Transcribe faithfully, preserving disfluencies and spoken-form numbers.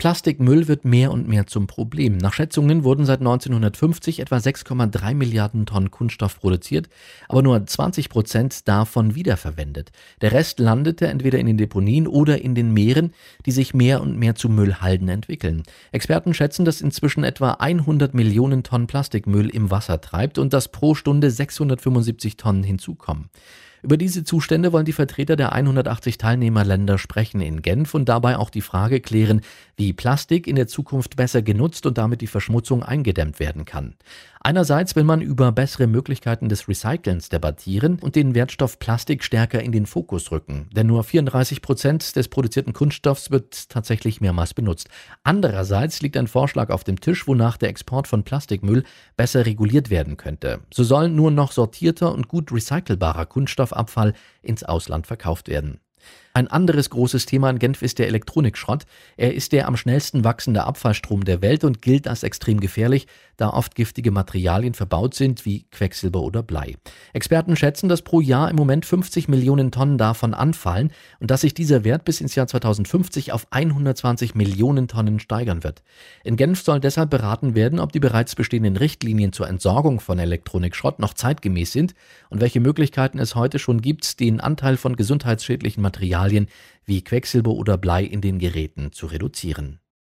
Plastikmüll wird mehr und mehr zum Problem. Nach Schätzungen wurden seit neunzehnhundertfünfzig etwa sechs Komma drei Milliarden Tonnen Kunststoff produziert, aber nur zwanzig Prozent davon wiederverwendet. Der Rest landete entweder in den Deponien oder in den Meeren, die sich mehr und mehr zu Müllhalden entwickeln. Experten schätzen, dass inzwischen etwa hundert Millionen Tonnen Plastikmüll im Wasser treibt und dass pro Stunde sechshundertfünfundsiebzig Tonnen hinzukommen. Über diese Zustände wollen die Vertreter der hundertachtzig Teilnehmerländer sprechen in Genf und dabei auch die Frage klären, wie Plastik in der Zukunft besser genutzt und damit die Verschmutzung eingedämmt werden kann. Einerseits will man über bessere Möglichkeiten des Recycelns debattieren und den Wertstoff Plastik stärker in den Fokus rücken, denn nur vierunddreißig Prozent des produzierten Kunststoffs wird tatsächlich mehrmals benutzt. Andererseits liegt ein Vorschlag auf dem Tisch, wonach der Export von Plastikmüll besser reguliert werden könnte. So soll nur noch sortierter und gut recycelbarer Kunststoffabfall ins Ausland verkauft werden. Ein anderes großes Thema in Genf ist der Elektronikschrott. Er ist der am schnellsten wachsende Abfallstrom der Welt und gilt als extrem gefährlich, da oft giftige Materialien verbaut sind wie Quecksilber oder Blei. Experten schätzen, dass pro Jahr im Moment fünfzig Millionen Tonnen davon anfallen und dass sich dieser Wert bis ins Jahr zweitausendfünfzig auf hundertzwanzig Millionen Tonnen steigern wird. In Genf soll deshalb beraten werden, ob die bereits bestehenden Richtlinien zur Entsorgung von Elektronikschrott noch zeitgemäß sind und welche Möglichkeiten es heute schon gibt, den Anteil von gesundheitsschädlichen Materialien wie Quecksilber oder Blei in den Geräten zu reduzieren.